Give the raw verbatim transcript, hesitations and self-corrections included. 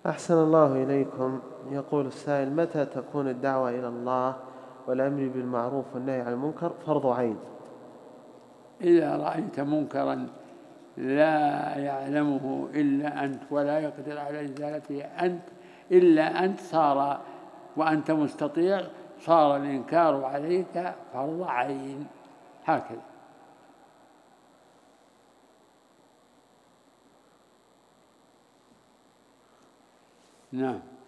أحسن الله إليكم. يقول السائل: متى تكون الدعوة إلى الله والأمر بالمعروف والنهي عن المنكر فرض عين؟ إذا رأيت منكرا لا يعلمه إلا أنت ولا يقدر على إزالته أنت إلا أنت، صار وأنت مستطيع، صار الإنكار عليك فرض عين، هكذا. نعم.